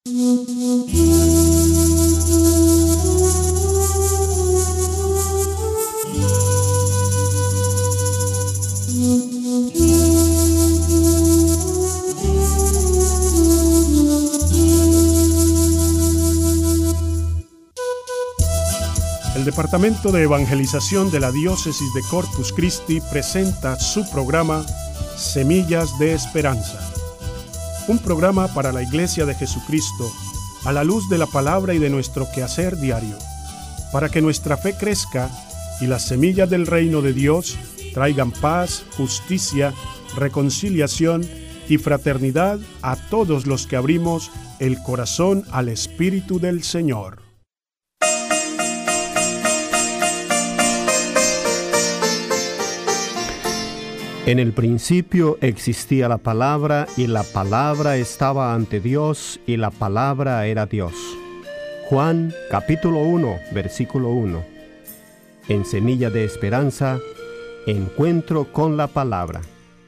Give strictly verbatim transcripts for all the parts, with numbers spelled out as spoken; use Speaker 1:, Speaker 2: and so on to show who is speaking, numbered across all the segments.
Speaker 1: El Departamento de Evangelización de la Diócesis de Corpus Christi presenta su programa Semillas de Esperanza, un programa para la Iglesia de Jesucristo a la luz de la palabra y de nuestro quehacer diario, para que nuestra fe crezca y las semillas del reino de Dios traigan paz, justicia, reconciliación y fraternidad a todos los que abrimos el corazón al Espíritu del Señor.
Speaker 2: En el principio existía la palabra, y la palabra estaba ante Dios, y la palabra era Dios. Juan capítulo uno, versículo uno. En Semilla de Esperanza, encuentro con la palabra.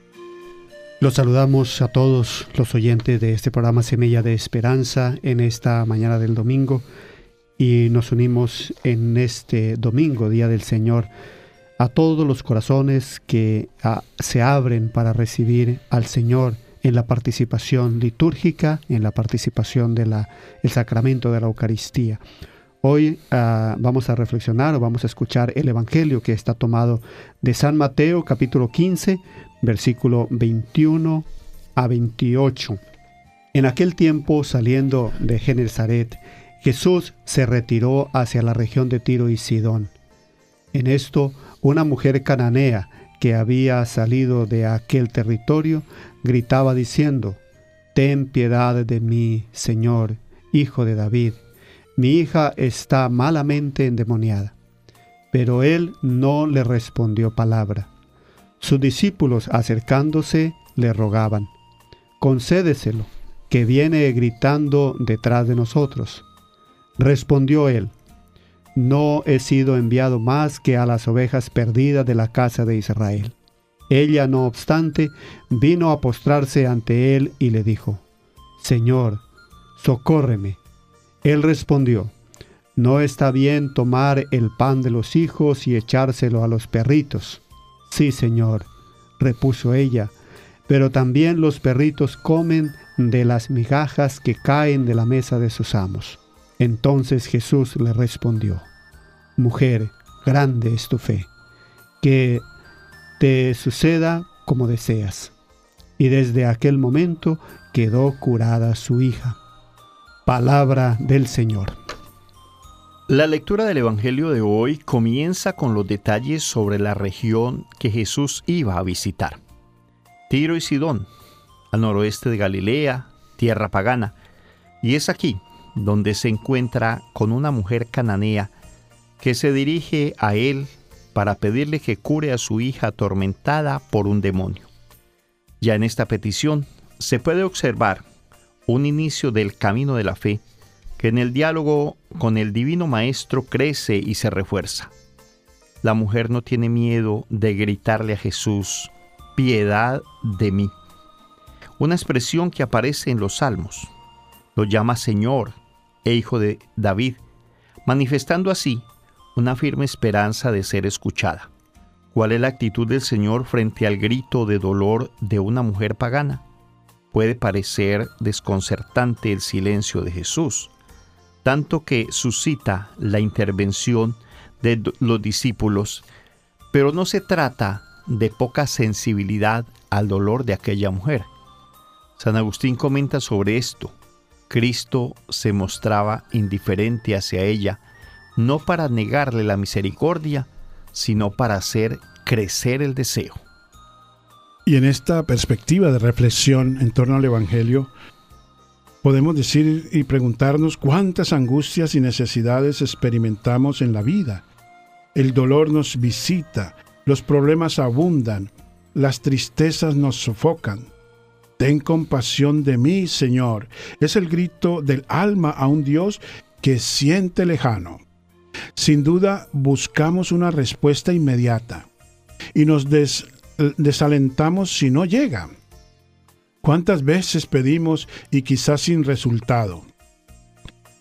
Speaker 3: Los saludamos a todos los oyentes de este programa Semilla de Esperanza en esta mañana del domingo, y nos unimos en este domingo, Día del Señor, a todos los corazones que a, se abren para recibir al Señor en la participación litúrgica, en la participación del sacramento de la Eucaristía. Hoy uh, vamos a reflexionar o vamos a escuchar el Evangelio que está tomado de San Mateo, capítulo quince, versículo veintiuno a veintiocho. En aquel tiempo, saliendo de Genesaret, Jesús se retiró hacia la región de Tiro y Sidón. En esto, una mujer cananea que había salido de aquel territorio gritaba diciendo: «Ten piedad de mí, Señor, Hijo de David. Mi hija está malamente endemoniada». Pero él no le respondió palabra. Sus discípulos, acercándose, le rogaban: «Concédeselo, que viene gritando detrás de nosotros». Respondió él: «No he sido enviado más que a las ovejas perdidas de la casa de Israel». Ella, no obstante, vino a postrarse ante él y le dijo: «Señor, socórreme». Él respondió: «No está bien tomar el pan de los hijos y echárselo a los perritos». «Sí, Señor», repuso ella, «pero también los perritos comen de las migajas que caen de la mesa de sus amos». Entonces Jesús le respondió: «Mujer, grande es tu fe, que te suceda como deseas». Y desde aquel momento quedó curada su hija. Palabra del Señor.
Speaker 4: La lectura del Evangelio de hoy comienza con los detalles sobre la región que Jesús iba a visitar. Tiro y Sidón, al noroeste de Galilea, tierra pagana, y es aquí donde se encuentra con una mujer cananea que se dirige a él para pedirle que cure a su hija atormentada por un demonio. Ya en esta petición se puede observar un inicio del camino de la fe que en el diálogo con el Divino Maestro crece y se refuerza. La mujer no tiene miedo de gritarle a Jesús: «Piedad de mí», una expresión que aparece en los Salmos. Lo llama Señor e Hijo de David, manifestando así una firme esperanza de ser escuchada. ¿Cuál es la actitud del Señor frente al grito de dolor de una mujer pagana? Puede parecer desconcertante el silencio de Jesús, tanto que suscita la intervención de los discípulos, pero no se trata de poca sensibilidad al dolor de aquella mujer. San Agustín comenta sobre esto: Cristo se mostraba indiferente hacia ella, no para negarle la misericordia, sino para hacer crecer el deseo.
Speaker 1: Y en esta perspectiva de reflexión en torno al Evangelio, podemos decir y preguntarnos cuántas angustias y necesidades experimentamos en la vida. El dolor nos visita, los problemas abundan, las tristezas nos sofocan. Ten compasión de mí, Señor. Es el grito del alma a un Dios que siente lejano. Sin duda, buscamos una respuesta inmediata y nos des- desalentamos si no llega. ¿Cuántas veces pedimos y quizás sin resultado?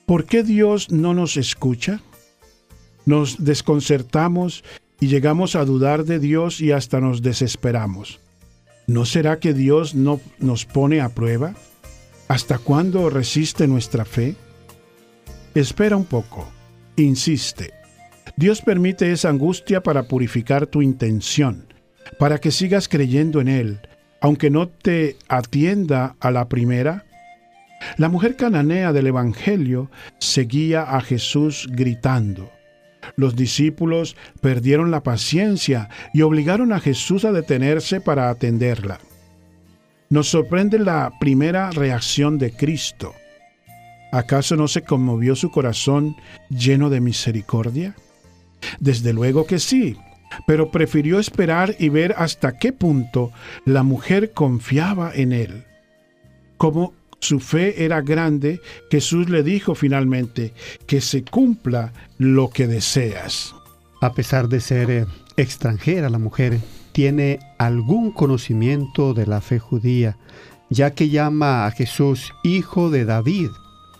Speaker 1: ¿Por qué Dios no nos escucha? Nos desconcertamos y llegamos a dudar de Dios y hasta nos desesperamos. ¿No será que Dios no nos pone a prueba? ¿Hasta cuándo resiste nuestra fe? Espera un poco, insiste. Dios permite esa angustia para purificar tu intención, para que sigas creyendo en Él, aunque no te atienda a la primera. La mujer cananea del Evangelio seguía a Jesús gritando. Los discípulos perdieron la paciencia y obligaron a Jesús a detenerse para atenderla. Nos sorprende la primera reacción de Cristo. ¿Acaso no se conmovió su corazón lleno de misericordia? Desde luego que sí, pero prefirió esperar y ver hasta qué punto la mujer confiaba en él. Como su fe era grande, Jesús le dijo finalmente, que se cumpla lo que deseas.
Speaker 3: A pesar de ser eh, extranjera, la mujer tiene algún conocimiento de la fe judía, ya que llama a Jesús hijo de David.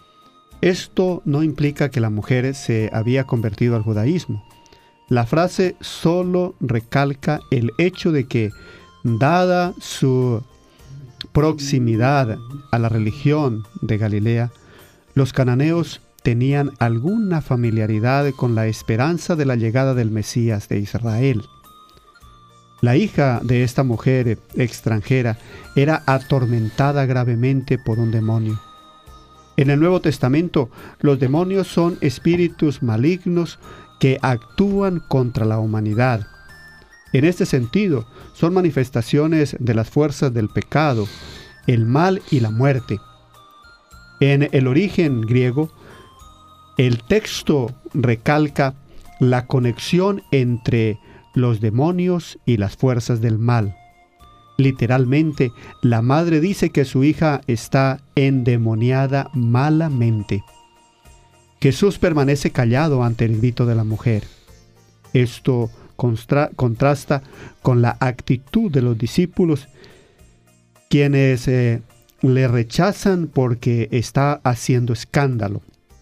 Speaker 3: Esto no implica que la mujer se había convertido al judaísmo. La frase solo recalca el hecho de que, dada su proximidad a la religión de Galilea, los cananeos tenían alguna familiaridad con la esperanza de la llegada del Mesías de Israel. La hija de esta mujer extranjera era atormentada gravemente por un demonio. En el Nuevo Testamento, los demonios son espíritus malignos que actúan contra la humanidad. En este sentido, son manifestaciones de las fuerzas del pecado, el mal y la muerte. En el origen griego, el texto recalca la conexión entre los demonios y las fuerzas del mal. Literalmente, la madre dice que su hija está endemoniada malamente. Jesús permanece callado ante el grito de la mujer. Esto contra- contrasta con la actitud de los discípulos, quienes eh, le rechazan porque está haciendo escándalo.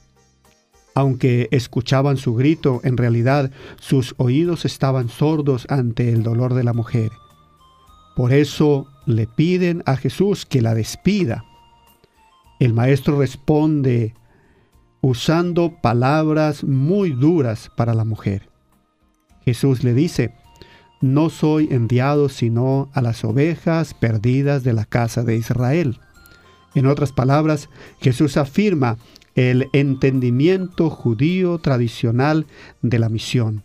Speaker 3: Aunque escuchaban su grito, en realidad sus oídos estaban sordos ante el dolor de la mujer. Por eso le piden a Jesús que la despida. El maestro responde usando palabras muy duras para la mujer. Jesús le dice: no soy enviado sino a las ovejas perdidas de la casa de Israel. En otras palabras, Jesús afirma el entendimiento judío tradicional de la misión.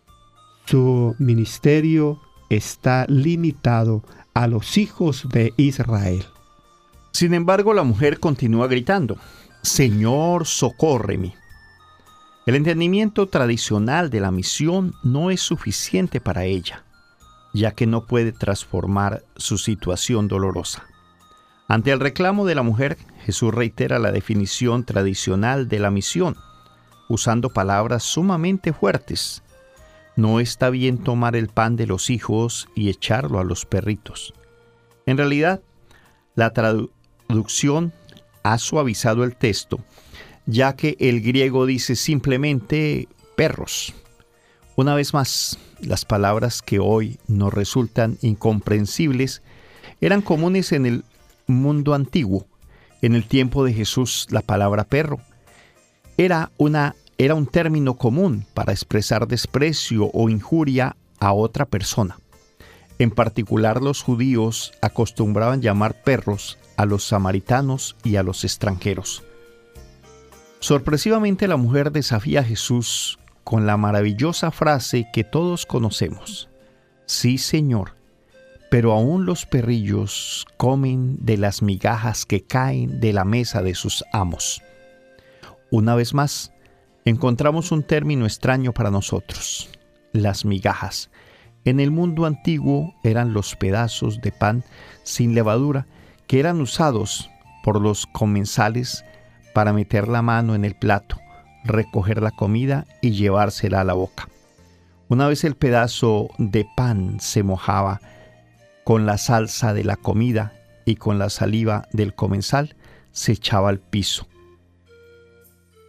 Speaker 3: Su ministerio está limitado a los hijos de Israel.
Speaker 4: Sin embargo, la mujer continúa gritando: Señor, socórreme. El entendimiento tradicional de la misión no es suficiente para ella, ya que no puede transformar su situación dolorosa. Ante el reclamo de la mujer, Jesús reitera la definición tradicional de la misión, usando palabras sumamente fuertes. No está bien tomar el pan de los hijos y echarlo a los perritos. En realidad, la traducción ha suavizado el texto, ya que el griego dice simplemente perros. Una vez más, las palabras que hoy nos resultan incomprensibles eran comunes en el mundo antiguo. En el tiempo de Jesús, la palabra perro era, una, era un término común para expresar desprecio o injuria a otra persona. En particular, los judíos acostumbraban llamar perros a los samaritanos y a los extranjeros. Sorpresivamente, la mujer desafía a Jesús con la maravillosa frase que todos conocemos: sí, Señor, pero aún los perrillos comen de las migajas que caen de la mesa de sus amos. Una vez más, encontramos un término extraño para nosotros: las migajas. En el mundo antiguo eran los pedazos de pan sin levadura que eran usados por los comensales para meter la mano en el plato, recoger la comida y llevársela a la boca. Una vez el pedazo de pan se mojaba con la salsa de la comida y con la saliva del comensal, se echaba al piso.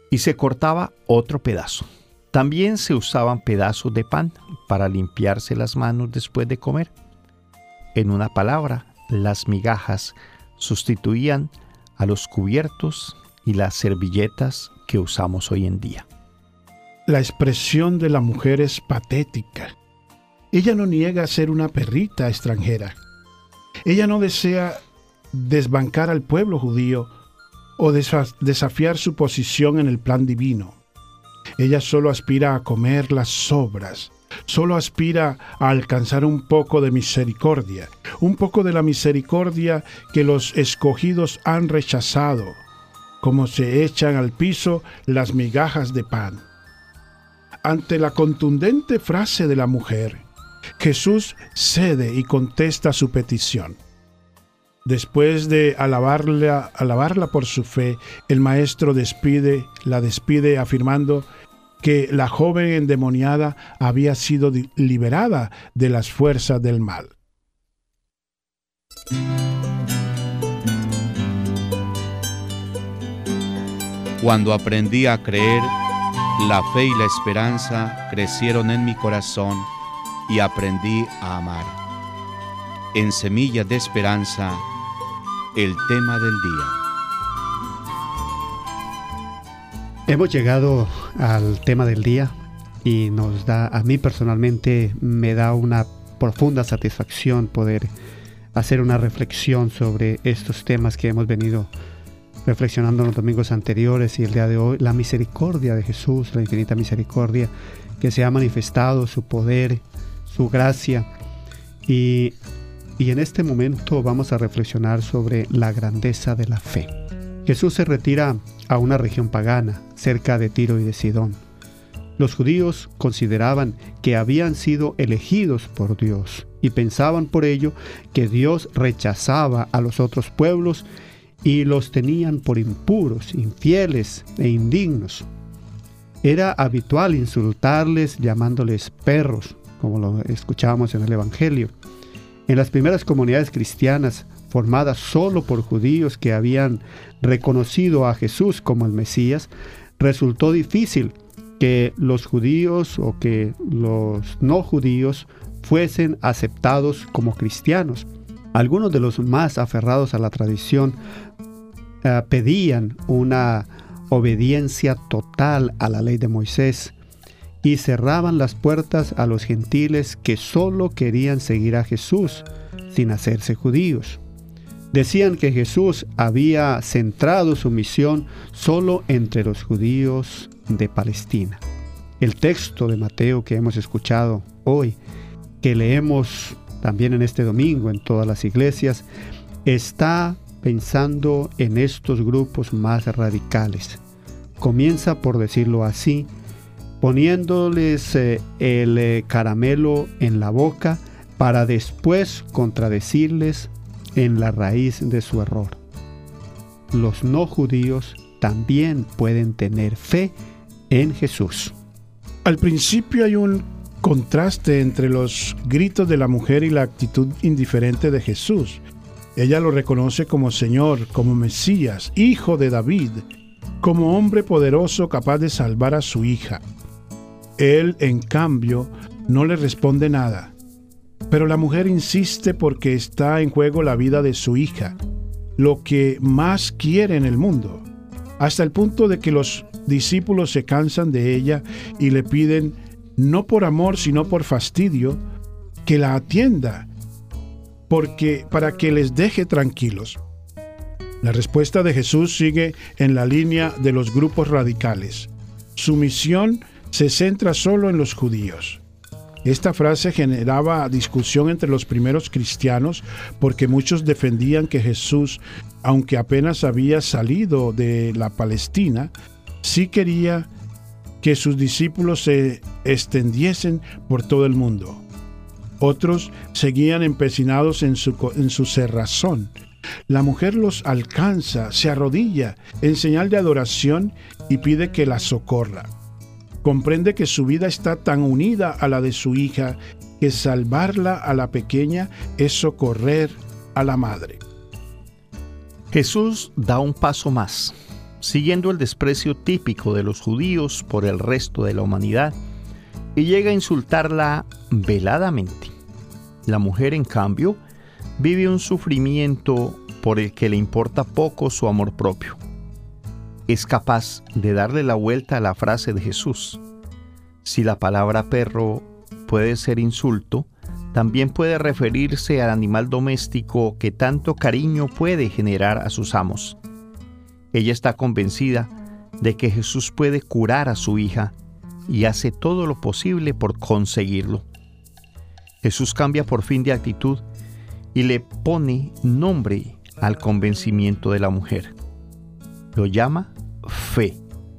Speaker 4: y se cortaba otro pedazo. También se usaban pedazos de pan para limpiarse las manos después de comer. En una palabra, las migajas sustituían a los cubiertos y las servilletas que usamos hoy en día.
Speaker 1: La expresión de la mujer es patética. Ella no niega ser una perrita extranjera. Ella no desea desbancar al pueblo judío o desafiar su posición en el plan divino. Ella solo aspira a comer las sobras, solo aspira a alcanzar un poco de misericordia, un poco de la misericordia que los escogidos han rechazado, como se echan al piso las migajas de pan. Ante la contundente frase de la mujer, Jesús cede y contesta su petición. Después de alabarla, alabarla por su fe, el maestro despide, la despide afirmando que la joven endemoniada había sido liberada de las fuerzas del mal.
Speaker 5: Cuando aprendí a creer, la fe y la esperanza crecieron en mi corazón y aprendí a amar. En Semillas de Esperanza, el tema del día.
Speaker 3: Hemos llegado al tema del día y nos da, a mí personalmente me da una profunda satisfacción poder hacer una reflexión sobre estos temas que hemos venido reflexionando en los domingos anteriores y el día de hoy. La misericordia de Jesús, la infinita misericordia que se ha manifestado, su poder, su gracia. Y, y en este momento vamos a reflexionar sobre la grandeza de la fe. Jesús se retira a una región pagana, cerca de Tiro y de Sidón. Los judíos consideraban que habían sido elegidos por Dios y pensaban por ello que Dios rechazaba a los otros pueblos y los tenían por impuros, infieles e indignos. Era habitual insultarles llamándoles perros, como lo escuchábamos en el Evangelio. En las primeras comunidades cristianas, formadas solo por judíos que habían reconocido a Jesús como el Mesías, resultó difícil que los judíos o que los no judíos fuesen aceptados como cristianos. Algunos de los más aferrados a la tradición uh, pedían una obediencia total a la ley de Moisés y cerraban las puertas a los gentiles que solo querían seguir a Jesús sin hacerse judíos. Decían que Jesús había centrado su misión solo entre los judíos de Palestina. El texto de Mateo que hemos escuchado hoy, que leemos también en este domingo en todas las iglesias, está pensando en estos grupos más radicales. Comienza, por decirlo así, poniéndoles eh, el eh, caramelo en la boca para después contradecirles en la raíz de su error. Los no judíos también pueden tener fe en Jesús.
Speaker 1: Al principio hay un contraste entre los gritos de la mujer y la actitud indiferente de Jesús. Ella lo reconoce como Señor, como Mesías, Hijo de David, como hombre poderoso capaz de salvar a su hija. Él, en cambio, no le responde nada. Pero la mujer insiste porque está en juego la vida de su hija, lo que más quiere en el mundo, hasta el punto de que los discípulos se cansan de ella y le piden, no por amor sino por fastidio, que la atienda, porque para que les deje tranquilos. La respuesta de Jesús sigue en la línea de los grupos radicales. Su misión se centra solo en los judíos. Esta frase generaba discusión entre los primeros cristianos porque muchos defendían que Jesús, aunque apenas había salido de la Palestina, sí quería que sus discípulos se extendiesen por todo el mundo. Otros seguían empecinados en su, en su cerrazón. La mujer los alcanza, se arrodilla en señal de adoración y pide que la socorra. Comprende que su vida está tan unida a la de su hija que salvarla a la pequeña es socorrer a la madre.
Speaker 4: Jesús da un paso más. siguiendo el desprecio típico de los judíos por el resto de la humanidad, y llega a insultarla veladamente. La mujer, en cambio, vive un sufrimiento por el que le importa poco su amor propio. Es capaz de darle la vuelta a la frase de Jesús. Si la palabra perro puede ser insulto, también puede referirse al animal doméstico que tanto cariño puede generar a sus amos. Ella está convencida de que Jesús puede curar a su hija y hace todo lo posible por conseguirlo. Jesús cambia por fin de actitud y le pone nombre al convencimiento de la mujer. Lo llama fe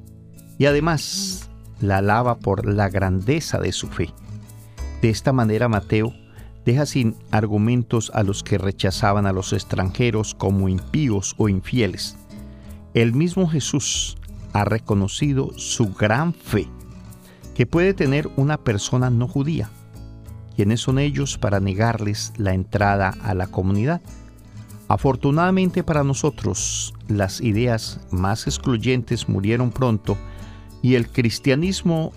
Speaker 4: y además la alaba por la grandeza de su fe. De esta manera, Mateo deja sin argumentos a los que rechazaban a los extranjeros como impíos o infieles. El mismo Jesús ha reconocido su gran fe que puede tener una persona no judía. ¿Quiénes son ellos para negarles la entrada a la comunidad? Afortunadamente para nosotros, las ideas más excluyentes murieron pronto y el cristianismo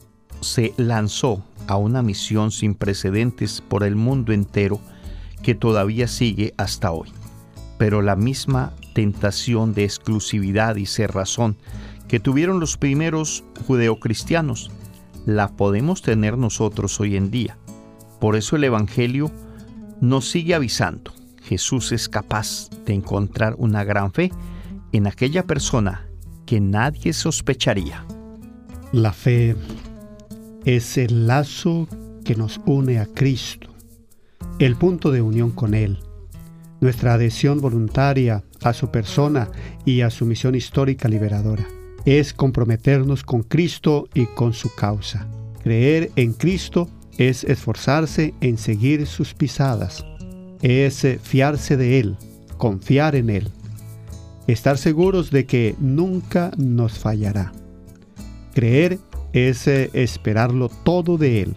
Speaker 4: se lanzó a una misión sin precedentes por el mundo entero que todavía sigue hasta hoy. Pero la misma tentación de exclusividad y cerrazón que tuvieron los primeros judeocristianos la podemos tener nosotros hoy en día. Por eso el Evangelio nos sigue avisando. Jesús es capaz de encontrar una gran fe en aquella persona que nadie sospecharía.
Speaker 3: La fe es el lazo que nos une a Cristo, el punto de unión con Él. Nuestra adhesión voluntaria a su persona y a su misión histórica liberadora es comprometernos con Cristo y con su causa. Creer en Cristo es esforzarse en seguir sus pisadas, es fiarse de Él, confiar en Él, estar seguros de que nunca nos fallará. Creer es esperarlo todo de Él,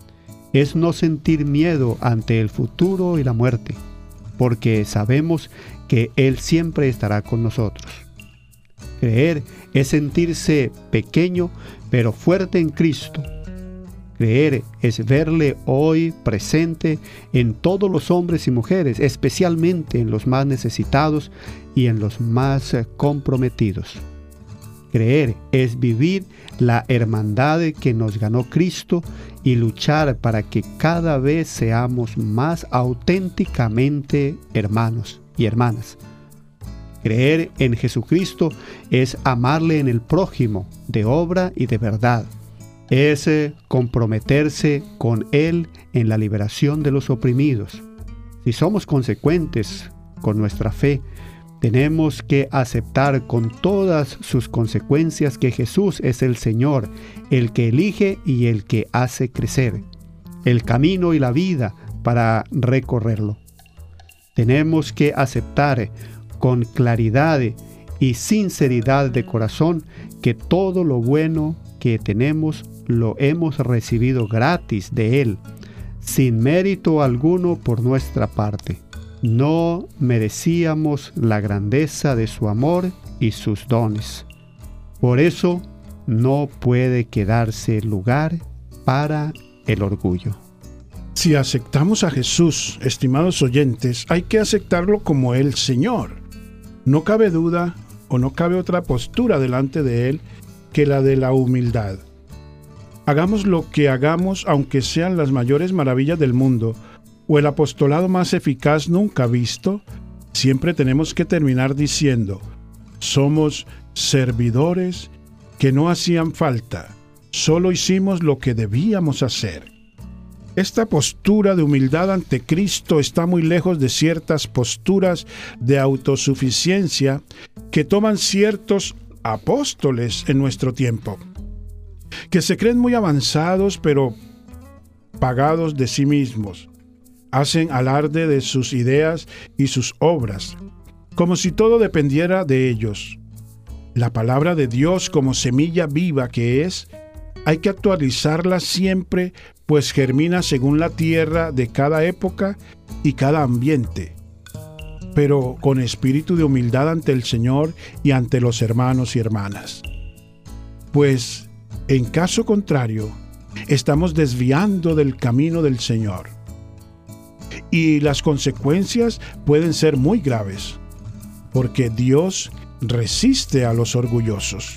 Speaker 3: es no sentir miedo ante el futuro y la muerte, porque sabemos que Él siempre estará con nosotros. Creer es sentirse pequeño pero fuerte en Cristo. Creer es verle hoy presente en todos los hombres y mujeres, especialmente en los más necesitados y en los más comprometidos. Creer es vivir la hermandad que nos ganó Cristo y luchar para que cada vez seamos más auténticamente hermanos y hermanas. Creer en Jesucristo es amarle en el prójimo, de obra y de verdad. Es comprometerse con Él en la liberación de los oprimidos. Si somos consecuentes con nuestra fe, tenemos que aceptar con todas sus consecuencias que Jesús es el Señor, el que elige y el que hace crecer, el camino y la vida para recorrerlo. Tenemos que aceptar con claridad y sinceridad de corazón que todo lo bueno que tenemos lo hemos recibido gratis de Él, sin mérito alguno por nuestra parte. No merecíamos la grandeza de su amor y sus dones. Por eso no puede quedarse lugar para el orgullo.
Speaker 1: Si aceptamos a Jesús, estimados oyentes, hay que aceptarlo como el Señor. No cabe duda o no cabe otra postura delante de Él que la de la humildad. Hagamos lo que hagamos, aunque sean las mayores maravillas del mundo, o el apostolado más eficaz nunca visto, siempre tenemos que terminar diciendo: somos servidores que no hacían falta, solo hicimos lo que debíamos hacer. Esta postura de humildad ante Cristo está muy lejos de ciertas posturas de autosuficiencia que toman ciertos apóstoles en nuestro tiempo, que se creen muy avanzados pero pagados de sí mismos. Hacen alarde de sus ideas y sus obras, como si todo dependiera de ellos. La palabra de Dios, como semilla viva que es, hay que actualizarla siempre, pues germina según la tierra de cada época y cada ambiente. pero con espíritu de humildad ante el Señor y ante los hermanos y hermanas. Pues, en caso contrario, estamos desviando del camino del Señor. Y las consecuencias pueden ser muy graves, porque Dios resiste a los orgullosos.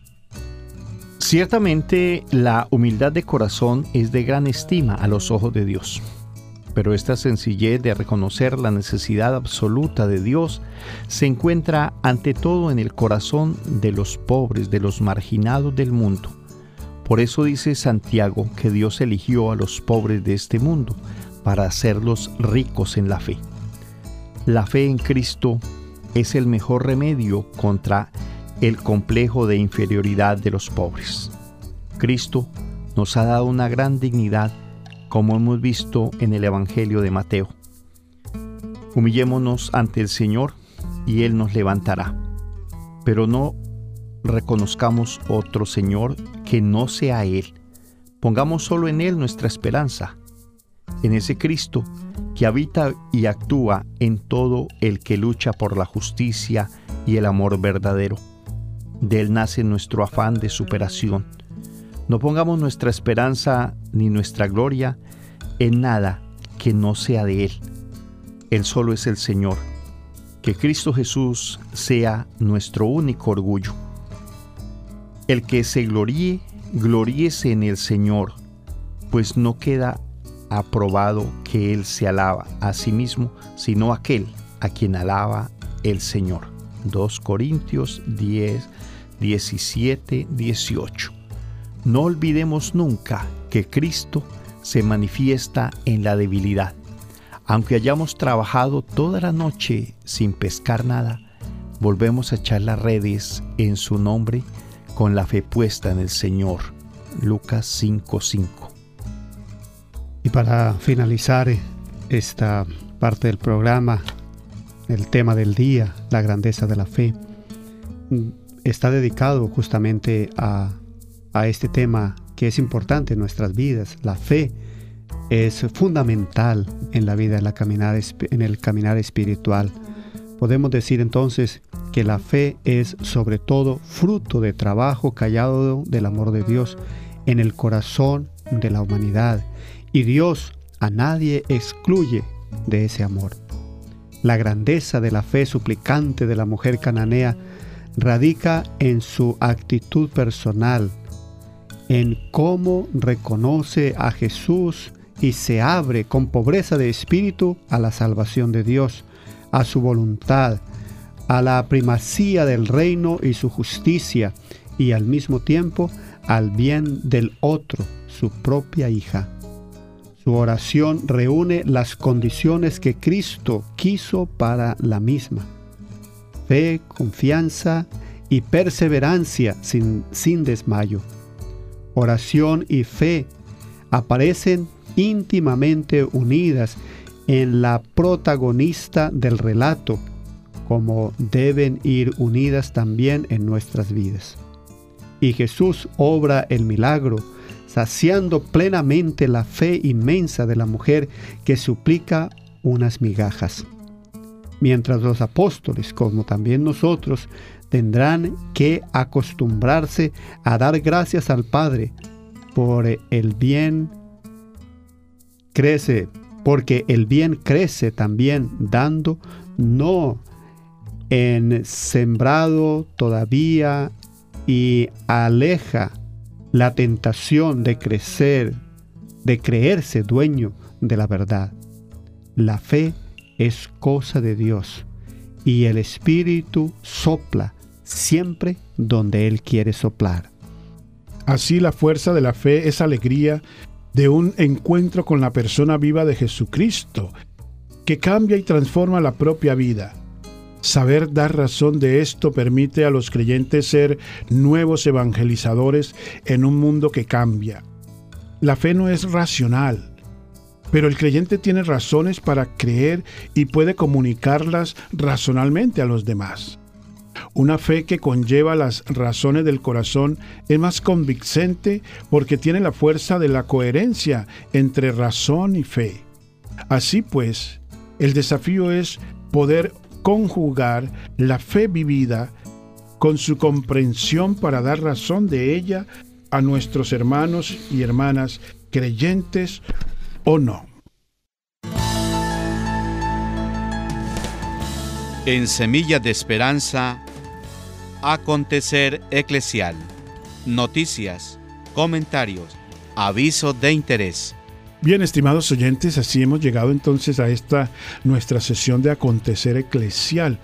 Speaker 4: Ciertamente, la humildad de corazón es de gran estima a los ojos de Dios. Pero esta sencillez de reconocer la necesidad absoluta de Dios se encuentra ante todo en el corazón de los pobres, de los marginados del mundo. Por eso dice Santiago que Dios eligió a los pobres de este mundo para hacerlos ricos en la fe. La fe en Cristo es el mejor remedio contra el complejo de inferioridad de los pobres. Cristo nos ha dado una gran dignidad, como hemos visto en el Evangelio de Mateo. Humillémonos ante el Señor y Él nos levantará. Pero no reconozcamos otro Señor que no sea Él. Pongamos solo en Él nuestra esperanza, en ese Cristo que habita y actúa en todo el que lucha por la justicia y el amor verdadero. De Él nace nuestro afán de superación. No pongamos nuestra esperanza ni nuestra gloria en nada que no sea de Él. Él solo es el Señor. Que Cristo Jesús sea nuestro único orgullo. El que se gloríe, gloríese en el Señor, pues no queda aprobado que Él se alaba a sí mismo, sino aquel a quien alaba el Señor. dos Corintios diez, diecisiete, dieciocho. No olvidemos nunca que Cristo se manifiesta en la debilidad. Aunque hayamos trabajado toda la noche sin pescar nada, volvemos a echar las redes en su nombre con la fe puesta en el Señor. Lucas cinco, cinco.
Speaker 3: Y para finalizar esta parte del programa, el tema del día, la grandeza de la fe, está dedicado justamente a, a este tema que es importante en nuestras vidas. La fe es fundamental en la vida, en, la caminar, en el caminar espiritual. Podemos decir entonces que la fe es sobre todo fruto de trabajo callado del amor de Dios en el corazón de la humanidad, y Dios a nadie excluye de ese amor. La grandeza de la fe suplicante de la mujer cananea radica en su actitud personal, en cómo reconoce a Jesús y se abre con pobreza de espíritu a la salvación de Dios, a su voluntad, a la primacía del reino y su justicia, y al mismo tiempo al bien del otro, su propia hija. Su oración reúne las condiciones que Cristo quiso para la misma: fe, confianza y perseverancia sin, sin desmayo. Oración y fe aparecen íntimamente unidas en la protagonista del relato, como deben ir unidas también en nuestras vidas. Y Jesús obra el milagro, saciando plenamente la fe inmensa de la mujer que suplica unas migajas. Mientras los apóstoles, como también nosotros, tendrán que acostumbrarse a dar gracias al Padre por el bien crece, porque el bien crece también dando, no en sembrado todavía, y aleja la tentación de crecer, de creerse dueño de la verdad. La fe es cosa de Dios, y el Espíritu sopla siempre donde Él quiere soplar.
Speaker 1: Así, la fuerza de la fe es alegría de un encuentro con la persona viva de Jesucristo, que cambia y transforma la propia vida. Saber dar razón de esto permite a los creyentes ser nuevos evangelizadores en un mundo que cambia. La fe no es racional, pero el creyente tiene razones para creer y puede comunicarlas racionalmente a los demás. Una fe que conlleva las razones del corazón es más convincente porque tiene la fuerza de la coherencia entre razón y fe. Así pues, el desafío es poder conjugar la fe vivida con su comprensión para dar razón de ella a nuestros hermanos y hermanas, creyentes o no.
Speaker 5: En Semillas de Esperanza, acontecer eclesial, noticias, comentarios, avisos de interés.
Speaker 1: Bien, estimados oyentes, así hemos llegado entonces a esta nuestra sesión de acontecer eclesial,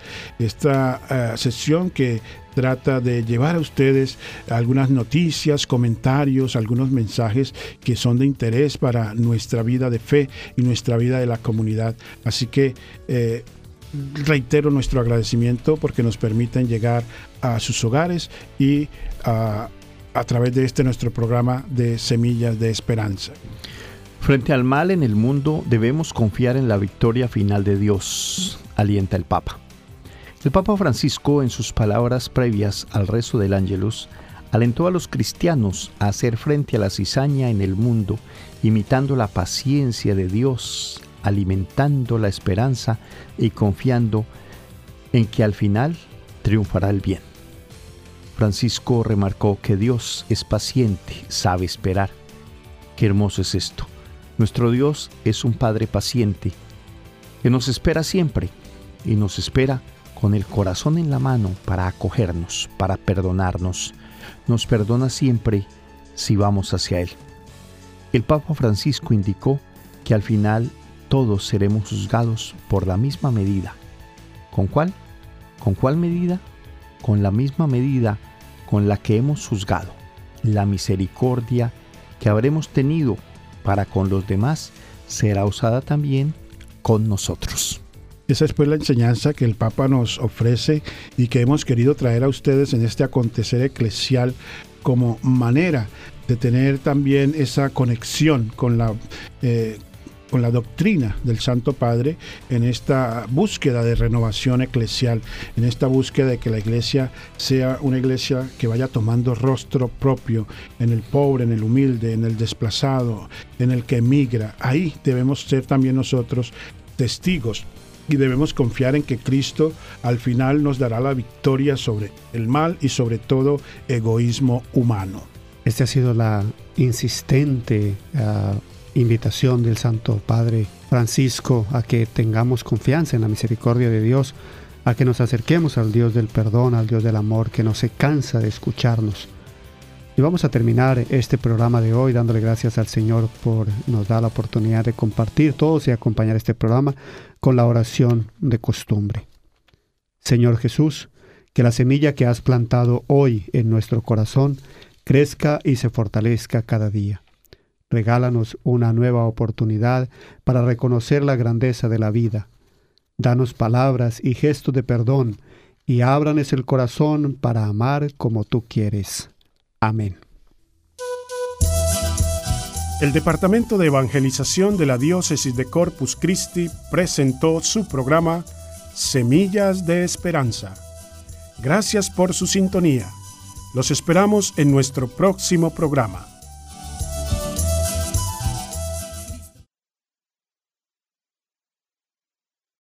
Speaker 1: esta uh, sesión que trata de llevar a ustedes algunas noticias, comentarios, algunos mensajes que son de interés para nuestra vida de fe y nuestra vida de la comunidad. Así que eh, reitero nuestro agradecimiento porque nos permiten llegar a sus hogares y a, a través de este nuestro programa de Semillas de Esperanza.
Speaker 4: Frente al mal en el mundo debemos confiar en la victoria final de Dios, alienta el Papa. El Papa Francisco, en sus palabras previas al rezo del Ángelus, alentó a los cristianos a hacer frente a la cizaña en el mundo, imitando la paciencia de Dios, alimentando la esperanza y confiando en que al final triunfará el bien. Francisco remarcó que Dios es paciente, sabe esperar. Qué hermoso es esto. Nuestro Dios es un Padre paciente que nos espera siempre y nos espera con el corazón en la mano para acogernos, para perdonarnos. Nos perdona siempre si vamos hacia Él. El Papa Francisco indicó que al final todos seremos juzgados por la misma medida. ¿Con cuál? ¿Con cuál medida? Con la misma medida con la que hemos juzgado. La misericordia que habremos tenido para con los demás será usada también con nosotros.
Speaker 1: Esa es pues la enseñanza que el Papa nos ofrece y que hemos querido traer a ustedes en este acontecer eclesial como manera de tener también esa conexión con la eh, con la doctrina del Santo Padre en esta búsqueda de renovación eclesial, en esta búsqueda de que la iglesia sea una iglesia que vaya tomando rostro propio en el pobre, en el humilde, en el desplazado, en el que emigra. Ahí debemos ser también nosotros testigos y debemos confiar en que Cristo al final nos dará la victoria sobre el mal y sobre todo egoísmo humano.
Speaker 3: Esta ha sido la insistente uh, invitación del Santo Padre Francisco a que tengamos confianza en la misericordia de Dios, a que nos acerquemos al Dios del perdón, al Dios del amor, que no se cansa de escucharnos. Y vamos a terminar este programa de hoy dándole gracias al Señor por nos dar la oportunidad de compartir todos y acompañar este programa con la oración de costumbre. Señor Jesús, que la semilla que has plantado hoy en nuestro corazón crezca y se fortalezca cada día. Regálanos una nueva oportunidad para reconocer la grandeza de la vida. Danos palabras y gestos de perdón y ábranos el corazón para amar como tú quieres. Amén.
Speaker 6: El Departamento de Evangelización de la Diócesis de Corpus Christi presentó su programa Semillas de Esperanza. Gracias por su sintonía. Los esperamos en nuestro próximo programa.